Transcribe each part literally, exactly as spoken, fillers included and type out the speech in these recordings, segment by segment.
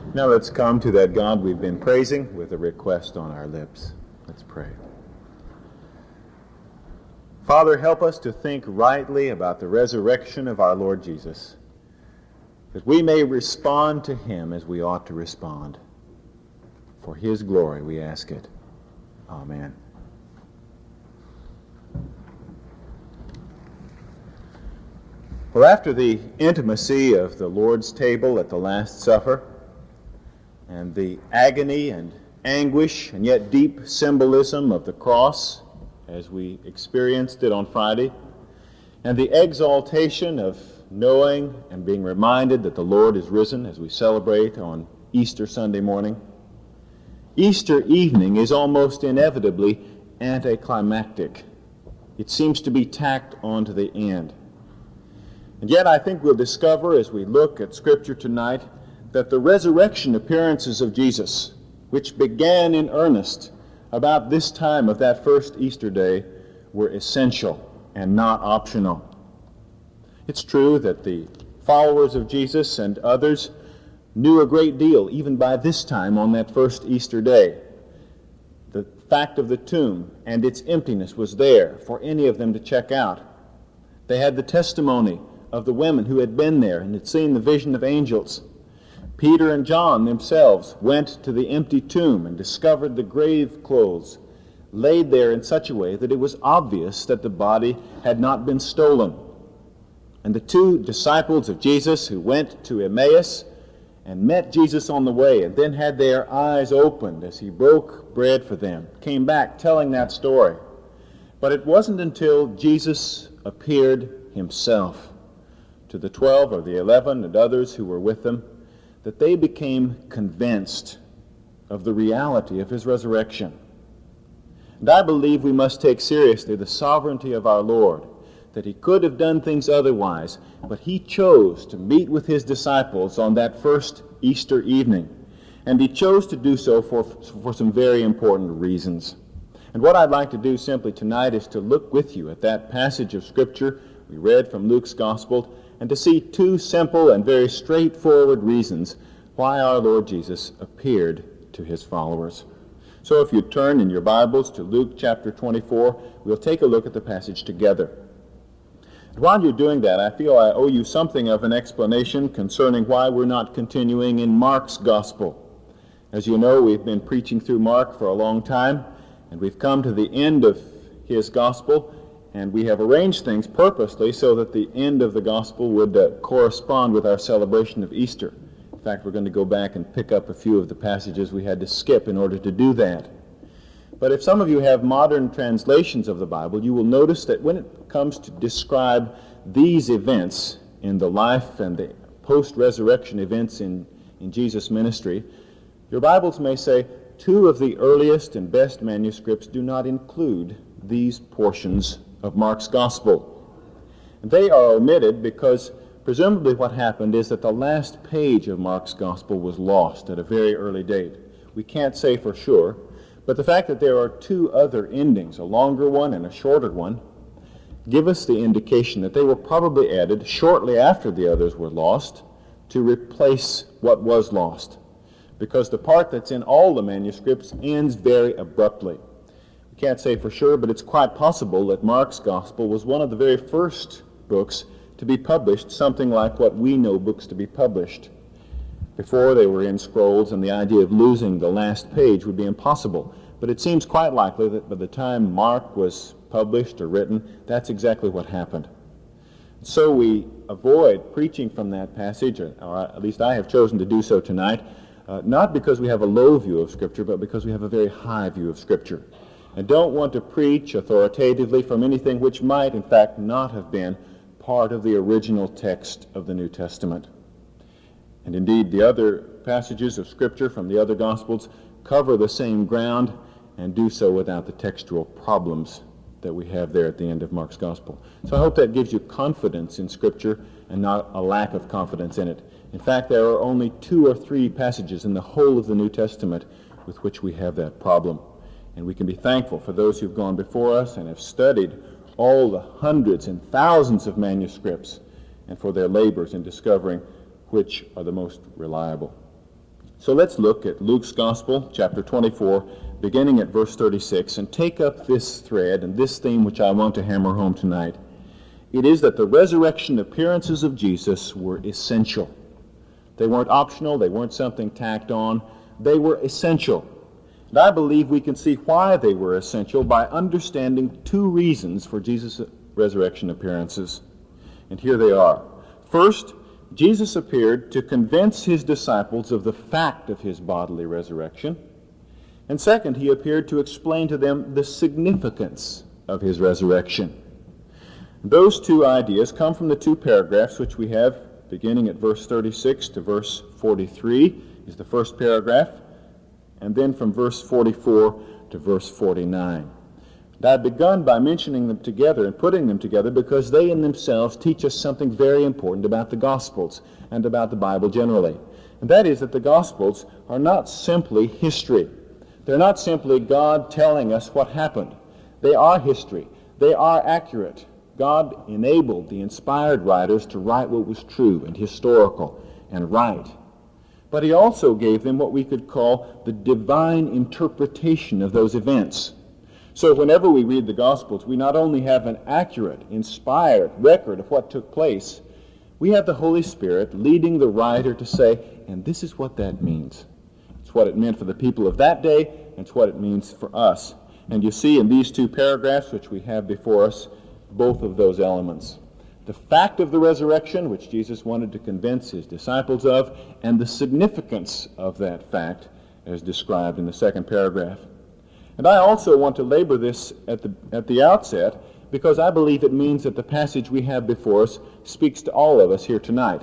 Now let's come to that God we've been praising with a request on our lips. Let's pray. Father, help us to think rightly about the resurrection of our Lord Jesus, that we may respond to him as we ought to respond. For his glory we ask it. Amen. Well, after the intimacy of the Lord's table at the Last Supper, and the agony and anguish and yet deep symbolism of the cross as we experienced it on Friday, and the exaltation of knowing and being reminded that the Lord is risen as we celebrate on Easter Sunday morning, Easter evening is almost inevitably anticlimactic. It seems to be tacked on to the end. And yet I think we'll discover as we look at Scripture tonight that the resurrection appearances of Jesus, which began in earnest about this time of that first Easter day, were essential and not optional. It's true that the followers of Jesus and others knew a great deal, even by this time on that first Easter day. The fact of the tomb and its emptiness was there for any of them to check out. They had the testimony of the women who had been there and had seen the vision of angels. Peter and John themselves went to the empty tomb and discovered the grave clothes laid there in such a way that it was obvious that the body had not been stolen. And the two disciples of Jesus who went to Emmaus and met Jesus on the way and then had their eyes opened as he broke bread for them, came back telling that story. But it wasn't until Jesus appeared himself to the twelve or the eleven and others who were with them that they became convinced of the reality of his resurrection. And I believe we must take seriously the sovereignty of our Lord, that he could have done things otherwise, but he chose to meet with his disciples on that first Easter evening, and he chose to do so for, for some very important reasons. And what I'd like to do simply tonight is to look with you at that passage of Scripture we read from Luke's Gospel, and to see two simple and very straightforward reasons why our Lord Jesus appeared to his followers. So if you turn in your Bibles to Luke chapter twenty-four, we'll take a look at the passage together. And while you're doing that, I feel I owe you something of an explanation concerning why we're not continuing in Mark's Gospel. As you know, we've been preaching through Mark for a long time, and we've come to the end of his Gospel, and we have arranged things purposely so that the end of the Gospel would uh, correspond with our celebration of Easter. In fact, we're going to go back and pick up a few of the passages we had to skip in order to do that. But if some of you have modern translations of the Bible, you will notice that when it comes to describe these events in the life and the post-resurrection events in, in Jesus' ministry, your Bibles may say two of the earliest and best manuscripts do not include these portions of Mark's Gospel. And they are omitted because presumably what happened is that the last page of Mark's Gospel was lost at a very early date. We can't say for sure, but the fact that there are two other endings, a longer one and a shorter one, give us the indication that they were probably added shortly after the others were lost to replace what was lost, because the part that's in all the manuscripts ends very abruptly. Can't say for sure, but it's quite possible that Mark's Gospel was one of the very first books to be published, something like what we know books to be published. Before they were in scrolls, and the idea of losing the last page would be impossible. But it seems quite likely that by the time Mark was published or written, that's exactly what happened. So we avoid preaching from that passage, or at least I have chosen to do so tonight, uh, not because we have a low view of Scripture, but because we have a very high view of Scripture. And don't want to preach authoritatively from anything which might, in fact, not have been part of the original text of the New Testament. And indeed, the other passages of Scripture from the other Gospels cover the same ground and do so without the textual problems that we have there at the end of Mark's Gospel. So I hope that gives you confidence in Scripture and not a lack of confidence in it. In fact, there are only two or three passages in the whole of the New Testament with which we have that problem. And we can be thankful for those who've gone before us and have studied all the hundreds and thousands of manuscripts and for their labors in discovering which are the most reliable. So let's look at Luke's Gospel, chapter twenty-four, beginning at verse thirty-six, and take up this thread and this theme which I want to hammer home tonight. It is that the resurrection appearances of Jesus were essential. They weren't optional, they weren't something tacked on, they were essential. And I believe we can see why they were essential by understanding two reasons for Jesus' resurrection appearances. And here they are. First, Jesus appeared to convince his disciples of the fact of his bodily resurrection. And second, he appeared to explain to them the significance of his resurrection. Those two ideas come from the two paragraphs which we have beginning at verse thirty-six to verse forty-three is the first paragraph, and then from verse forty-four to verse forty-nine. And I've begun by mentioning them together and putting them together because they in themselves teach us something very important about the Gospels and about the Bible generally. And that is that the Gospels are not simply history. They're not simply God telling us what happened. They are history. They are accurate. God enabled the inspired writers to write what was true and historical and right. But he also gave them what we could call the divine interpretation of those events. So whenever we read the Gospels, we not only have an accurate, inspired record of what took place, we have the Holy Spirit leading the writer to say, and this is what that means. It's what it meant for the people of that day, and it's what it means for us. And you see in these two paragraphs which we have before us, both of those elements. The fact of the resurrection, which Jesus wanted to convince his disciples of, and the significance of that fact, as described in the second paragraph. And I also want to labor this at the, at the outset, because I believe it means that the passage we have before us speaks to all of us here tonight.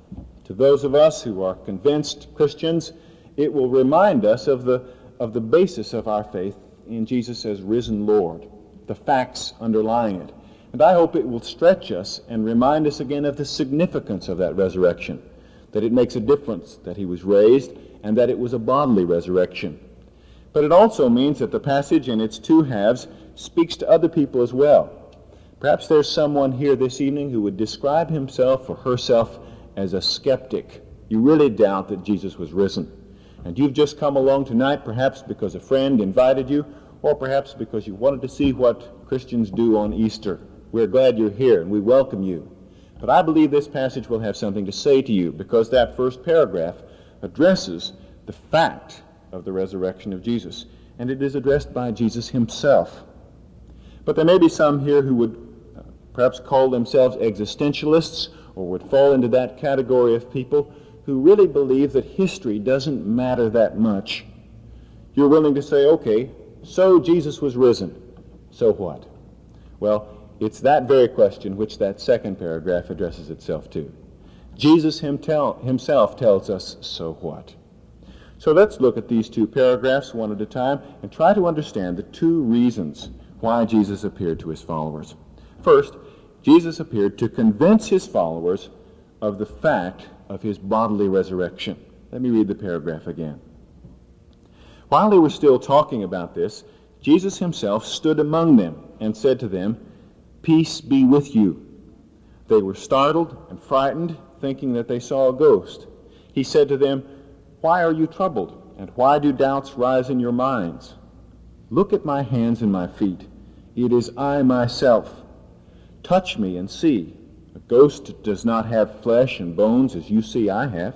To those of us who are convinced Christians, it will remind us of the, of the basis of our faith in Jesus as risen Lord, the facts underlying it. And I hope it will stretch us and remind us again of the significance of that resurrection, that it makes a difference that he was raised and that it was a bodily resurrection. But it also means that the passage in its two halves speaks to other people as well. Perhaps there's someone here this evening who would describe himself or herself as a skeptic. You really doubt that Jesus was risen. And you've just come along tonight perhaps because a friend invited you, or perhaps because you wanted to see what Christians do on Easter. We're glad you're here, and we welcome you. But I believe this passage will have something to say to you, because that first paragraph addresses the fact of the resurrection of Jesus, and it is addressed by Jesus himself. But there may be some here who would uh, perhaps call themselves existentialists, or would fall into that category of people who really believe that history doesn't matter that much. You're willing to say, okay, so Jesus was risen. So what? Well, it's that very question which that second paragraph addresses itself to. Jesus himself tells us, so what? So let's look at these two paragraphs one at a time and try to understand the two reasons why Jesus appeared to his followers. First, Jesus appeared to convince his followers of the fact of his bodily resurrection. Let me read the paragraph again. While they were still talking about this, Jesus himself stood among them and said to them, "Peace be with you." They were startled and frightened, thinking that they saw a ghost. He said to them, "Why are you troubled, and why do doubts rise in your minds? Look at my hands and my feet. It is I myself. Touch me and see. A ghost does not have flesh and bones as you see I have."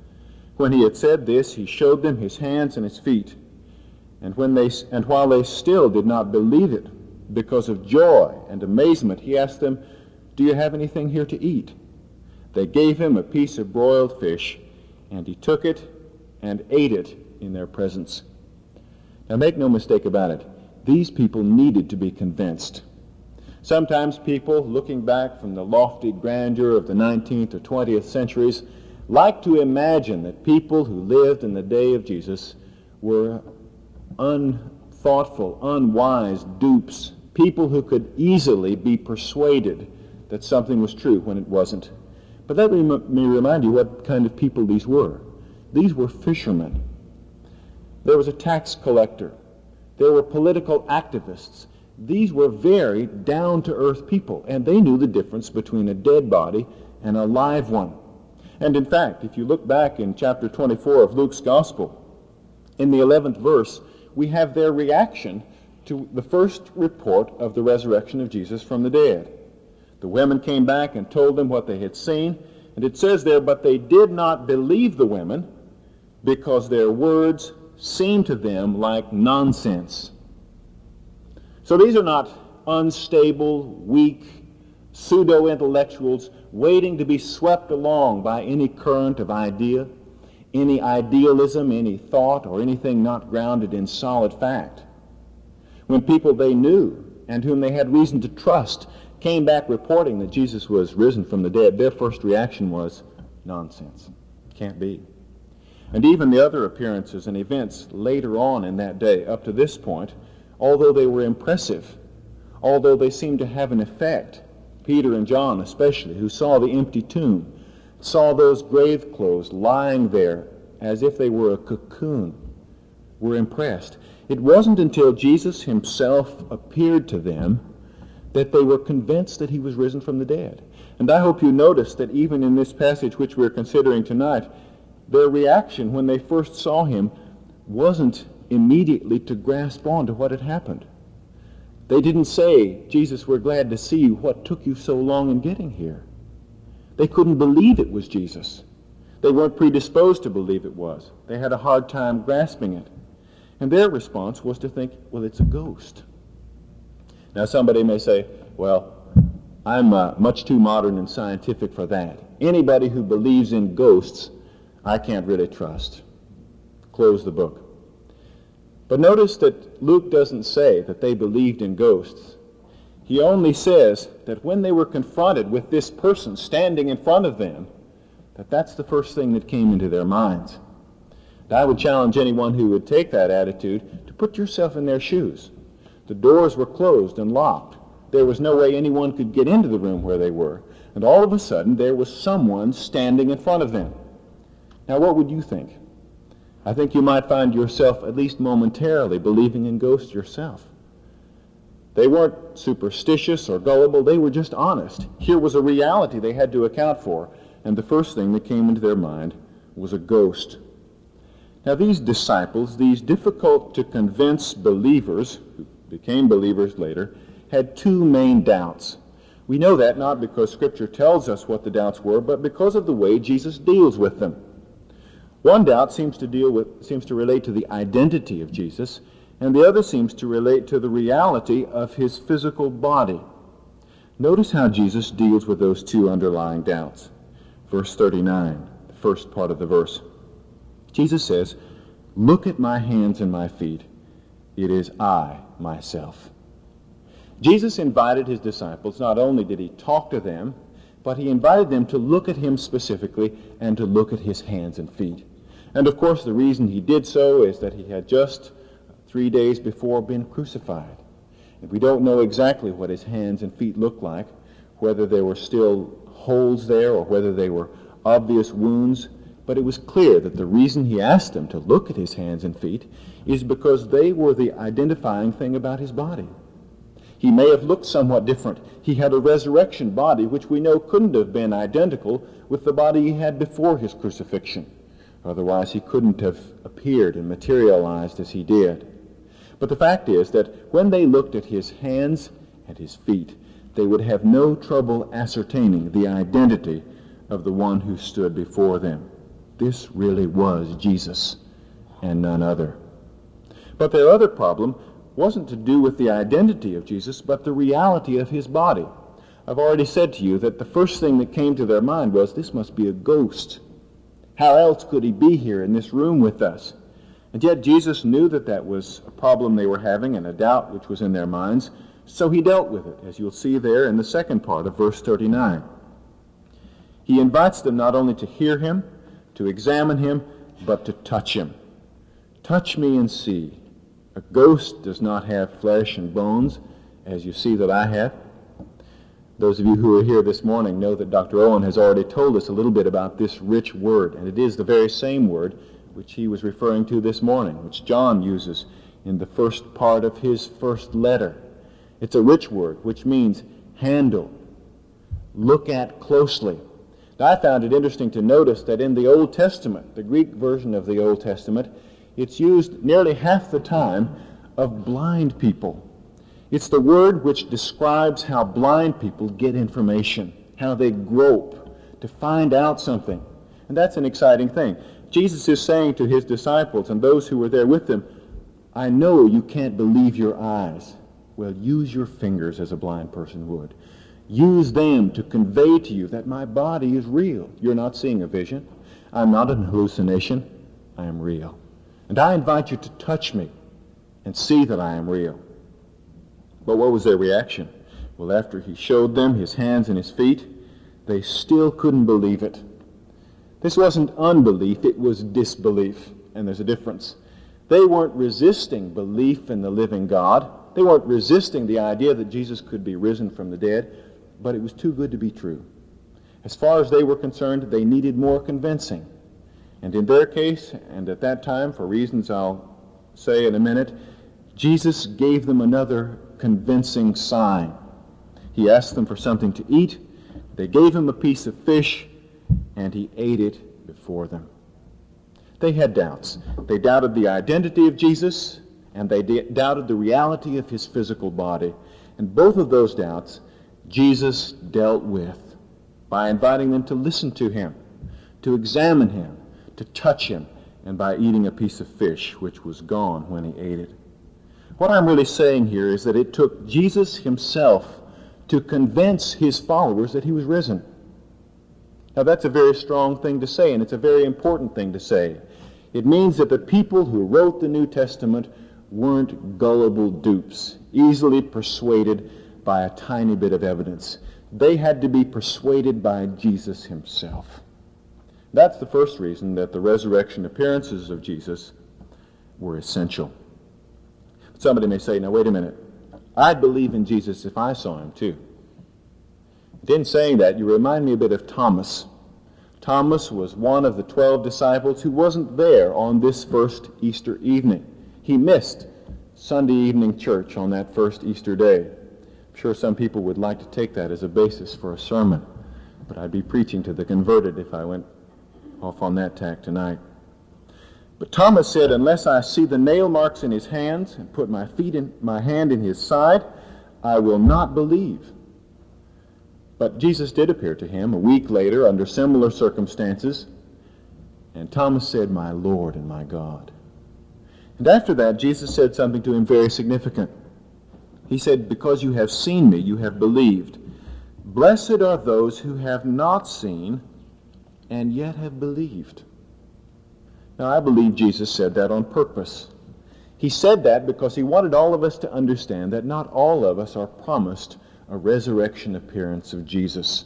When he had said this, he showed them his hands and his feet. And when they and while they still did not believe it, because of joy and amazement, he asked them, "Do you have anything here to eat?" They gave him a piece of broiled fish, and he took it and ate it in their presence. Now make no mistake about it, these people needed to be convinced. Sometimes people, looking back from the lofty grandeur of the nineteenth or twentieth centuries, like to imagine that people who lived in the day of Jesus were unthoughtful, unwise dupes, people who could easily be persuaded that something was true when it wasn't. But let me remind you what kind of people these were. These were fishermen. There was a tax collector. There were political activists. These were very down-to-earth people, and they knew the difference between a dead body and a live one. And in fact, if you look back in chapter twenty-four of Luke's Gospel, in the eleventh verse, we have their reaction to the first report of the resurrection of Jesus from the dead. The women came back and told them what they had seen, and it says there, but they did not believe the women because their words seemed to them like nonsense. So these are not unstable, weak, pseudo-intellectuals waiting to be swept along by any current of idea, any idealism, any thought, or anything not grounded in solid fact. When people they knew and whom they had reason to trust came back reporting that Jesus was risen from the dead, their first reaction was, nonsense. Can't be. And even the other appearances and events later on in that day, up to this point, although they were impressive, although they seemed to have an effect, Peter and John especially, who saw the empty tomb, saw those grave clothes lying there as if they were a cocoon, were impressed. It wasn't until Jesus himself appeared to them that they were convinced that he was risen from the dead. And I hope you notice that even in this passage which we're considering tonight, their reaction when they first saw him wasn't immediately to grasp on to what had happened. They didn't say, Jesus, we're glad to see you. What took you so long in getting here? They couldn't believe it was Jesus. They weren't predisposed to believe it was. They had a hard time grasping it. And their response was to think, well, it's a ghost. Now somebody may say, well, I'm uh, much too modern and scientific for that. Anybody who believes in ghosts, I can't really trust. Close the book. But notice that Luke doesn't say that they believed in ghosts. He only says that when they were confronted with this person standing in front of them, that that's the first thing that came into their minds. And I would challenge anyone who would take that attitude to put yourself in their shoes. The doors were closed and locked. There was no way anyone could get into the room where they were. And all of a sudden, there was someone standing in front of them. Now, what would you think? I think you might find yourself, at least momentarily, believing in ghosts yourself. They weren't superstitious or gullible. They were just honest. Here was a reality they had to account for. And the first thing that came into their mind was a ghost. Now, these disciples, these difficult-to-convince believers, who became believers later, had two main doubts. We know that not because Scripture tells us what the doubts were, but because of the way Jesus deals with them. One doubt seems to deal with, seems to relate to the identity of Jesus, and the other seems to relate to the reality of his physical body. Notice how Jesus deals with those two underlying doubts. Verse thirty-nine, the first part of the verse. Jesus says, "Look at my hands and my feet. It is I, myself." Jesus invited his disciples, not only did he talk to them, but he invited them to look at him specifically and to look at his hands and feet. And of course the reason he did so is that he had just three days before been crucified. And we don't know exactly what his hands and feet looked like, whether there were still holes there or whether they were obvious wounds, but it was clear that the reason he asked them to look at his hands and feet is because they were the identifying thing about his body. He may have looked somewhat different. He had a resurrection body, which we know couldn't have been identical with the body he had before his crucifixion. Otherwise, he couldn't have appeared and materialized as he did. But the fact is that when they looked at his hands and his feet, they would have no trouble ascertaining the identity of the one who stood before them. This really was Jesus and none other. But their other problem wasn't to do with the identity of Jesus, but the reality of his body. I've already said to you that the first thing that came to their mind was, this must be a ghost. How else could he be here in this room with us? And yet Jesus knew that that was a problem they were having and a doubt which was in their minds, so he dealt with it, as you'll see there in the second part of verse thirty-nine. He invites them not only to hear him, to examine him, but to touch him. Touch me and see. A ghost does not have flesh and bones, as you see that I have. Those of you who are here this morning know that Doctor Owen has already told us a little bit about this rich word, and it is the very same word which he was referring to this morning, which John uses in the first part of his first letter. It's a rich word, which means handle, look at closely. I found it interesting to notice that in the Old Testament, the Greek version of the Old Testament, it's used nearly half the time of blind people. It's the word which describes how blind people get information, how they grope to find out something. And that's an exciting thing. Jesus is saying to his disciples and those who were there with him, I know you can't believe your eyes. Well, use your fingers as a blind person would. Use them to convey to you that my body is real. You're not seeing a vision. I'm not an hallucination. I am real. And I invite you to touch me and see that I am real. But what was their reaction? Well, after he showed them his hands and his feet, they still couldn't believe it. This wasn't unbelief, it was disbelief. And there's a difference. They weren't resisting belief in the living God. They weren't resisting the idea that Jesus could be risen from the dead, but it was too good to be true. As far as they were concerned, they needed more convincing. And in their case, and at that time, for reasons I'll say in a minute, Jesus gave them another convincing sign. He asked them for something to eat. They gave him a piece of fish, and he ate it before them. They had doubts. They doubted the identity of Jesus, and they d- doubted the reality of his physical body. And both of those doubts Jesus dealt with by inviting them to listen to him, to examine him, to touch him, and by eating a piece of fish, which was gone when he ate it. What I'm really saying here is that it took Jesus himself to convince his followers that he was risen. Now that's a very strong thing to say, and it's a very important thing to say. It means that the people who wrote the New Testament weren't gullible dupes, easily persuaded by a tiny bit of evidence. They had to be persuaded by Jesus himself. That's the first reason that the resurrection appearances of Jesus were essential. Somebody may say, now wait a minute, I'd believe in Jesus if I saw him too. In saying that, you remind me a bit of Thomas. Thomas was one of the twelve disciples who wasn't there on this first Easter evening. He missed Sunday evening church on that first Easter day. I'm sure some people would like to take that as a basis for a sermon, but I'd be preaching to the converted if I went off on that tack tonight. But Thomas said, unless I see the nail marks in his hands and put my feet in my hand in his side, I will not believe. But Jesus did appear to him a week later under similar circumstances, and Thomas said, my Lord and my God. And after that, Jesus said something to him very significant. He said, because you have seen me, you have believed. Blessed are those who have not seen and yet have believed. Now, I believe Jesus said that on purpose. He said that because he wanted all of us to understand that not all of us are promised a resurrection appearance of Jesus.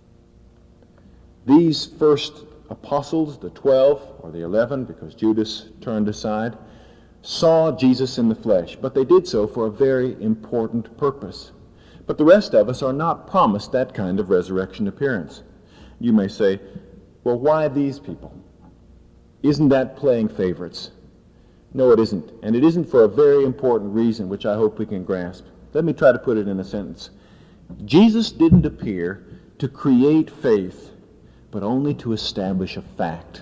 These first apostles, the twelve, or the eleven, because Judas turned aside, saw Jesus in the flesh, but they did so for a very important purpose. But the rest of us are not promised that kind of resurrection appearance. You may say, well, why these people? Isn't that playing favorites? No, it isn't. And it isn't for a very important reason, which I hope we can grasp. Let me try to put it in a sentence. Jesus didn't appear to create faith, but only to establish a fact.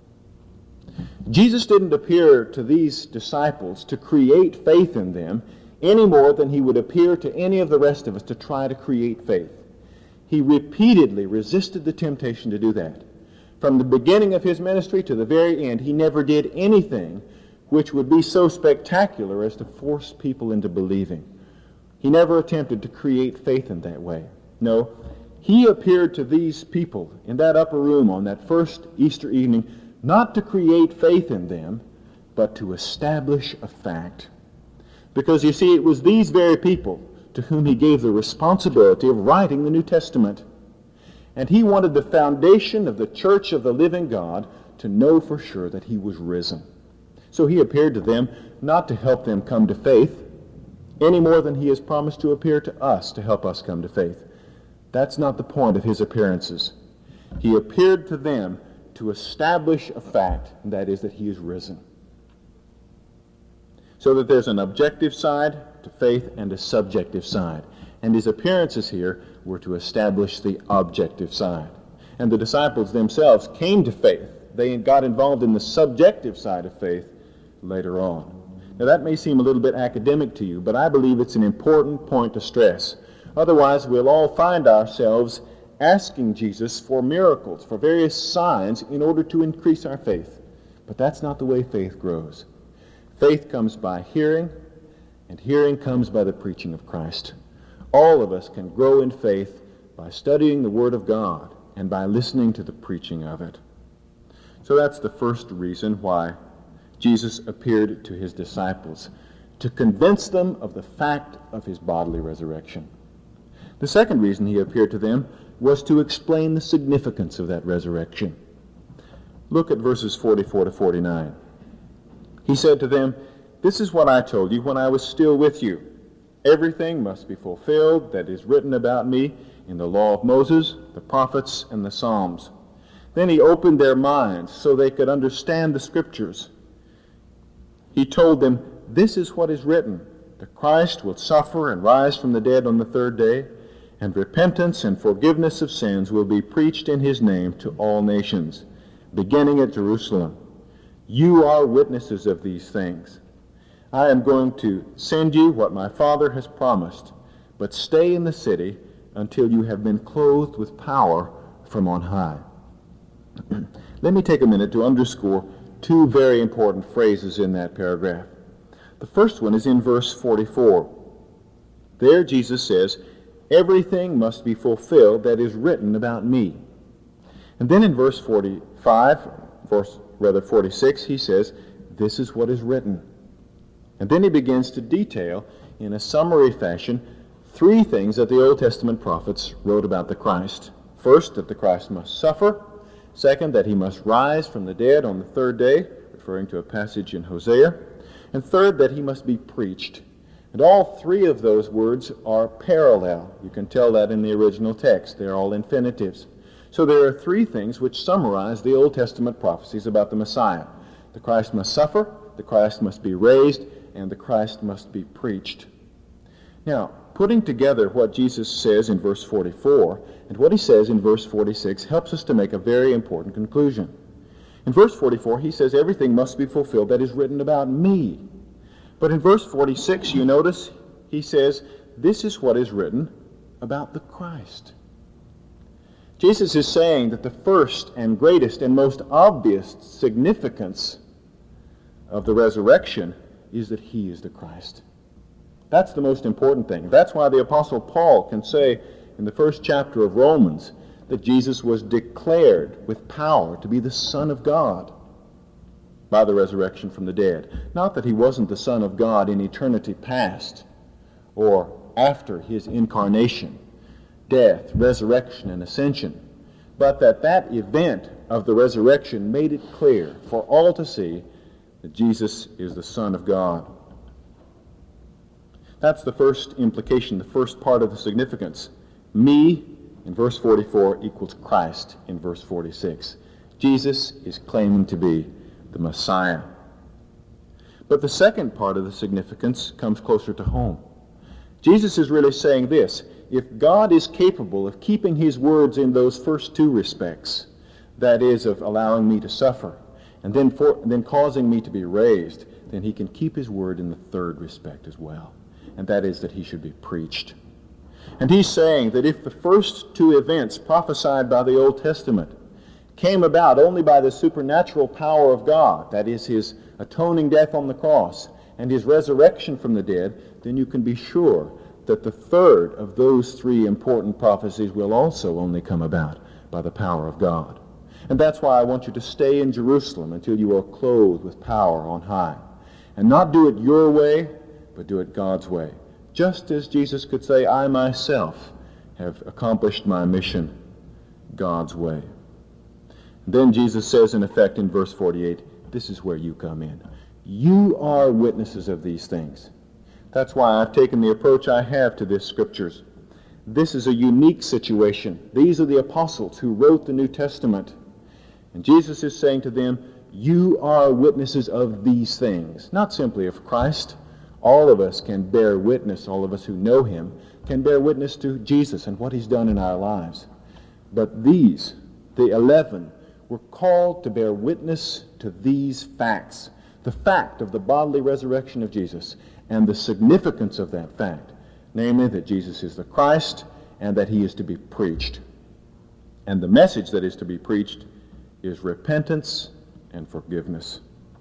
Jesus didn't appear to these disciples to create faith in them any more than he would appear to any of the rest of us to try to create faith. He repeatedly resisted the temptation to do that. From the beginning of his ministry to the very end, he never did anything which would be so spectacular as to force people into believing. He never attempted to create faith in that way. No, he appeared to these people in that upper room on that first Easter evening, not to create faith in them, but to establish a fact. Because you see, it was these very people to whom he gave the responsibility of writing the New Testament. And he wanted the foundation of the church of the living God to know for sure that he was risen. So he appeared to them not to help them come to faith, any more than he has promised to appear to us to help us come to faith. That's not the point of his appearances. He appeared to them to establish a fact, and that is that he is risen. So that there's an objective side to faith and a subjective side. And his appearances here were to establish the objective side. And the disciples themselves came to faith. They got involved in the subjective side of faith later on. Now that may seem a little bit academic to you, but I believe it's an important point to stress. Otherwise, we'll all find ourselves asking Jesus for miracles, for various signs in order to increase our faith. But that's not the way faith grows. Faith comes by hearing, and hearing comes by the preaching of Christ. All of us can grow in faith by studying the Word of God and by listening to the preaching of it. So that's the first reason why Jesus appeared to his disciples, to convince them of the fact of his bodily resurrection. The second reason he appeared to them was to explain the significance of that resurrection. Look at verses forty-four to forty-nine. He said to them, "This is what I told you when I was still with you. Everything must be fulfilled that is written about me in the law of Moses, the prophets, and the Psalms." Then he opened their minds so they could understand the Scriptures. He told them, "This is what is written. The Christ will suffer and rise from the dead on the third day, and repentance and forgiveness of sins will be preached in his name to all nations, beginning at Jerusalem. You are witnesses of these things. I am going to send you what my Father has promised, but stay in the city until you have been clothed with power from on high." Let me take a minute to underscore two very important phrases in that paragraph. The first one is in verse forty-four. There Jesus says, "Everything must be fulfilled that is written about me." And then in verse forty-five, verse rather forty-six, he says, "This is what is written." And then he begins to detail, in a summary fashion, three things that the Old Testament prophets wrote about the Christ. First, that the Christ must suffer. Second, that he must rise from the dead on the third day, referring to a passage in Hosea. And third, that he must be preached. And all three of those words are parallel. You can tell that in the original text. They're all infinitives. So there are three things which summarize the Old Testament prophecies about the Messiah. The Christ must suffer, the Christ must be raised, and the Christ must be preached. Now, putting together what Jesus says in verse forty-four and what he says in verse forty-six helps us to make a very important conclusion. In verse forty-four, he says everything must be fulfilled that is written about me. But in verse forty-six, you notice, he says, this is what is written about the Christ. Jesus is saying that the first and greatest and most obvious significance of the resurrection is that he is the Christ. That's the most important thing. That's why the Apostle Paul can say in the first chapter of Romans that Jesus was declared with power to be the Son of God by the resurrection from the dead. Not that he wasn't the Son of God in eternity past or after his incarnation, death, resurrection, and ascension, but that that event of the resurrection made it clear for all to see that Jesus is the Son of God. That's the first implication, the first part of the significance. Me in verse forty-four equals Christ in verse forty-six. Jesus is claiming to be the Messiah. But the second part of the significance comes closer to home. Jesus is really saying this: if God is capable of keeping his words in those first two respects, that is, of allowing me to suffer and then, for, then causing me to be raised, then he can keep his word in the third respect as well, and that is that he should be preached. And he's saying that if the first two events prophesied by the Old Testament came about only by the supernatural power of God, that is, his atoning death on the cross and his resurrection from the dead, then you can be sure that the third of those three important prophecies will also only come about by the power of God. And that's why I want you to stay in Jerusalem until you are clothed with power on high. And not do it your way, but do it God's way. Just as Jesus could say, I myself have accomplished my mission God's way. And then Jesus says, in effect, in verse forty-eight, this is where you come in. You are witnesses of these things. That's why I've taken the approach I have to this scriptures. This is a unique situation. These are the apostles who wrote the New Testament. And Jesus is saying to them, you are witnesses of these things. Not simply of Christ. All of us can bear witness, all of us who know him, can bear witness to Jesus and what he's done in our lives. But these the eleven, were called to bear witness to these facts, the fact of the bodily resurrection of Jesus and the significance of that fact, namely that Jesus is the Christ and that he is to be preached. And the message that is to be preached is repentance and forgiveness.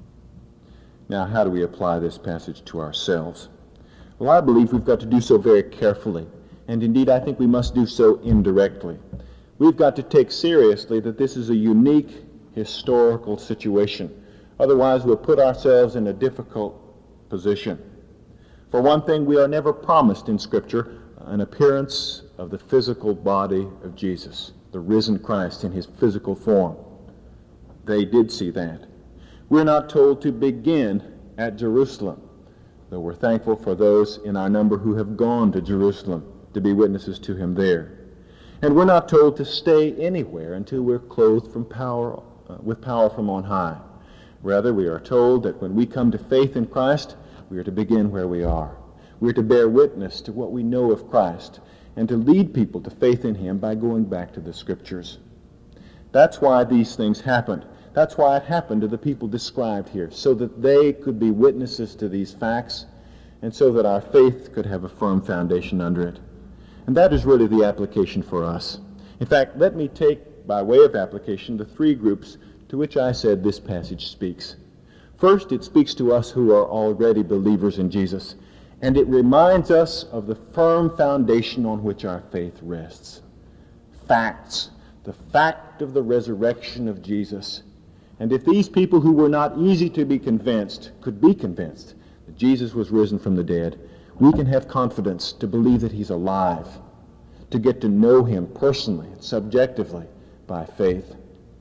Now, how do we apply this passage to ourselves? Well, I believe we've got to do so very carefully, and indeed I think we must do so indirectly. We've got to take seriously that this is a unique historical situation. Otherwise, we'll put ourselves in a difficult position. For one thing, we are never promised in Scripture an appearance of the physical body of Jesus, the risen Christ in his physical form. They did see that. We're not told to begin at Jerusalem, though we're thankful for those in our number who have gone to Jerusalem to be witnesses to him there. And we're not told to stay anywhere until we're clothed from power, uh, with power from on high. Rather, we are told that when we come to faith in Christ, we are to begin where we are. We are to bear witness to what we know of Christ and to lead people to faith in him by going back to the Scriptures. That's why these things happened. That's why it happened to the people described here, so that they could be witnesses to these facts and so that our faith could have a firm foundation under it. And that is really the application for us. In fact, let me take, by way of application, the three groups to which I said this passage speaks. First, it speaks to us who are already believers in Jesus, and it reminds us of the firm foundation on which our faith rests. Facts, the fact of the resurrection of Jesus. And if these people who were not easy to be convinced could be convinced that Jesus was risen from the dead, we can have confidence to believe that he's alive, to get to know him personally and subjectively by faith.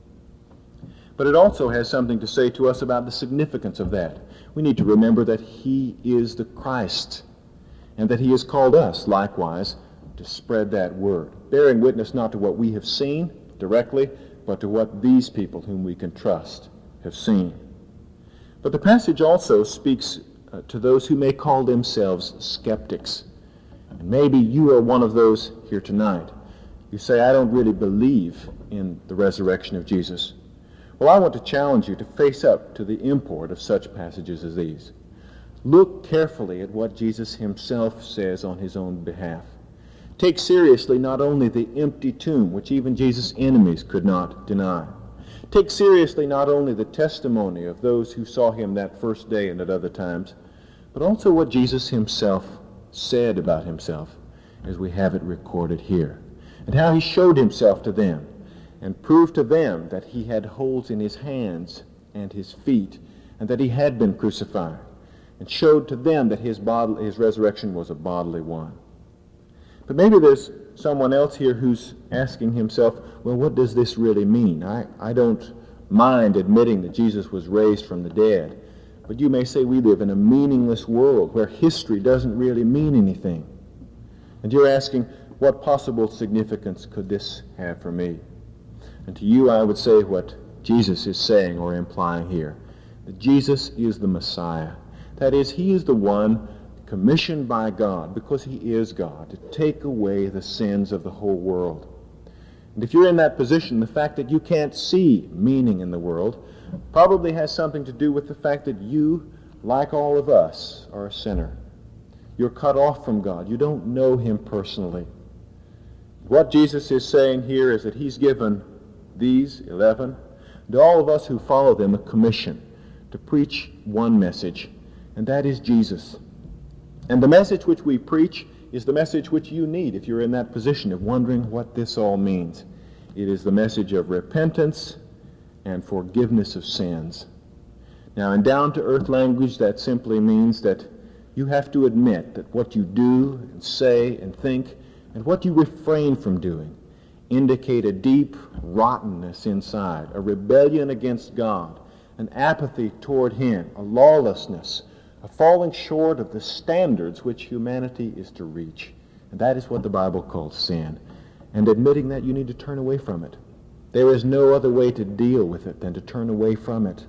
But it also has something to say to us about the significance of that. We need to remember that he is the Christ, and that he has called us, likewise, to spread that word, bearing witness not to what we have seen directly, but to what these people whom we can trust have seen. But the passage also speaks uh, to those who may call themselves skeptics. And maybe you are one of those here tonight. You say, I don't really believe in the resurrection of Jesus. Well, I want to challenge you to face up to the import of such passages as these. Look carefully at what Jesus himself says on his own behalf. Take seriously not only the empty tomb, which even Jesus' enemies could not deny. Take seriously not only the testimony of those who saw him that first day and at other times, but also what Jesus himself said about himself, as we have it recorded here, and how he showed himself to them and proved to them that he had holes in his hands and his feet, and that he had been crucified, and showed to them that his bodily, his resurrection was a bodily one. But maybe there's someone else here who's asking himself, well, what does this really mean? I, I don't mind admitting that Jesus was raised from the dead, but you may say we live in a meaningless world where history doesn't really mean anything. And you're asking, what possible significance could this have for me? And to you I would say what Jesus is saying or implying here, that Jesus is the Messiah. That is, he is the one commissioned by God, because he is God, to take away the sins of the whole world. And if you're in that position, the fact that you can't see meaning in the world probably has something to do with the fact that you, like all of us, are a sinner. You're cut off from God. You don't know him personally. What Jesus is saying here is that he's given these eleven, to all of us who follow them, a commission to preach one message, and that is Jesus. And the message which we preach is the message which you need if you're in that position of wondering what this all means. It is the message of repentance and forgiveness of sins. Now, in down-to-earth language, that simply means that you have to admit that what you do and say and think and what you refrain from doing indicate a deep rottenness inside, a rebellion against God, an apathy toward him, a lawlessness, a falling short of the standards which humanity is to reach. And that is what the Bible calls sin. And admitting that, you need to turn away from it. There is no other way to deal with it than to turn away from it.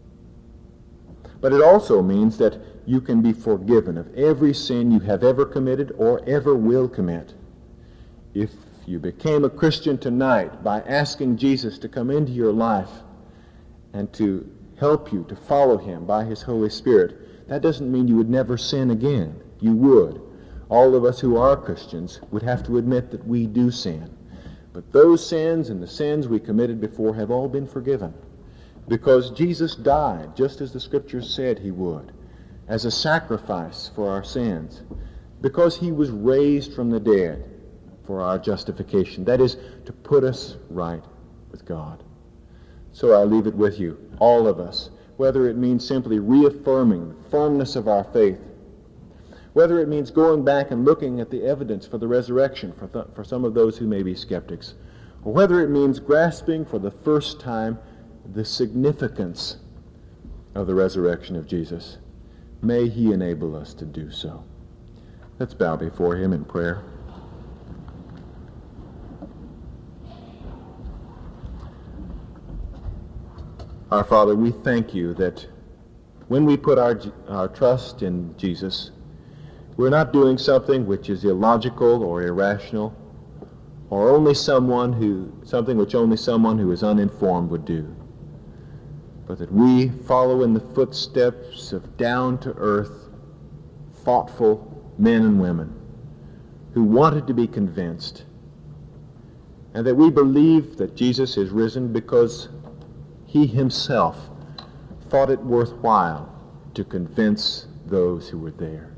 But it also means that you can be forgiven of every sin you have ever committed or ever will commit. If you became a Christian tonight by asking Jesus to come into your life and to help you to follow him by his Holy Spirit, that doesn't mean you would never sin again. You would. All of us who are Christians would have to admit that we do sin. But those sins and the sins we committed before have all been forgiven, because Jesus died, just as the Scriptures said he would, as a sacrifice for our sins, because he was raised from the dead for our justification. That is, to put us right with God. So I leave it with you, all of us, whether it means simply reaffirming the firmness of our faith, whether it means going back and looking at the evidence for the resurrection for, th- for some of those who may be skeptics, or whether it means grasping for the first time the significance of the resurrection of Jesus. May he enable us to do so. Let's bow before him in prayer. Our Father, we thank you that when we put our, our trust in Jesus, we're not doing something which is illogical or irrational, or only someone who, something which only someone who is uninformed would do, but that we follow in the footsteps of down-to-earth, thoughtful men and women who wanted to be convinced, and that we believe that Jesus is risen because he himself thought it worthwhile to convince those who were there.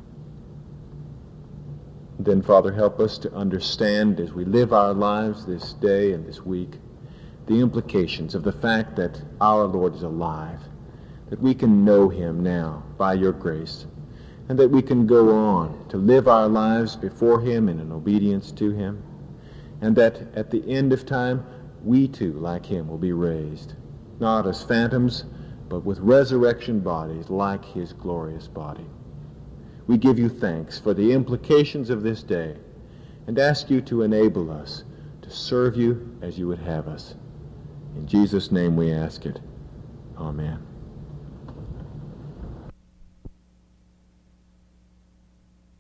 Then, Father, help us to understand as we live our lives this day and this week the implications of the fact that our Lord is alive, that we can know him now by your grace, and that we can go on to live our lives before him in an obedience to him, and that at the end of time we too, like him, will be raised, not as phantoms, but with resurrection bodies like his glorious body. We give you thanks for the implications of this day and ask you to enable us to serve you as you would have us. In Jesus' name we ask it. Amen.